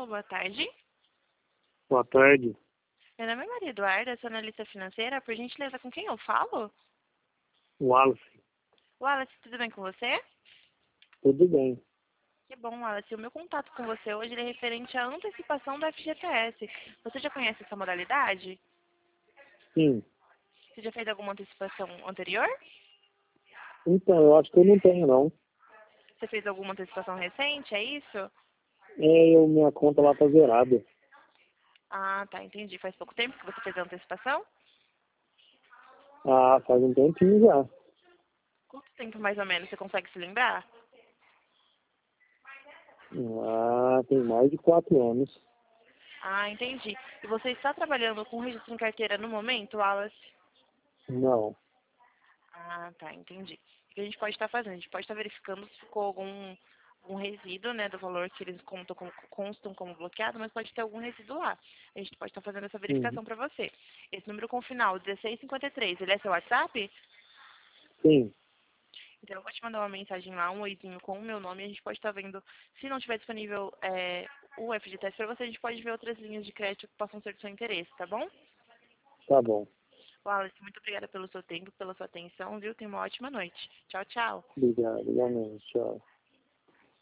Alô, boa tarde. Boa tarde. Meu nome é Maria Eduarda, sou analista financeira. Por gentileza, com quem eu falo? Wallace. Wallace, tudo bem com você? Tudo bem. Que bom, Wallace. O meu contato com você hoje ele é referente à antecipação do FGTS. Você já conhece essa modalidade? Sim. Você já fez alguma antecipação anterior? Então, eu acho que eu não tenho, não. Você fez alguma antecipação recente, é isso? Minha conta lá tá zerada. Ah, tá, entendi. Faz pouco tempo que você fez a antecipação? Ah, faz um tempinho já. Quanto tempo mais ou menos você consegue se lembrar? Ah, tem mais de 4 anos. Ah, entendi. E você está trabalhando com registro em carteira no momento, Wallace? Não. Ah, tá, entendi. O que a gente pode estar fazendo? A gente pode estar verificando se ficou algum resíduo, né, do valor que eles constam como bloqueado, mas pode ter algum resíduo lá. A gente pode estar fazendo essa Uhum. verificação para você. Esse número com final 1653, ele é seu WhatsApp? Sim. Então eu vou te mandar uma mensagem lá, um oizinho com o meu nome, e a gente pode estar vendo, se não tiver disponível o FGTS para você, a gente pode ver outras linhas de crédito que possam ser do seu interesse, tá bom? Tá bom. Wallace, muito obrigada pelo seu tempo, pela sua atenção, viu? Tenha uma ótima noite. Tchau, tchau. Obrigado. Igualmente. Tchau.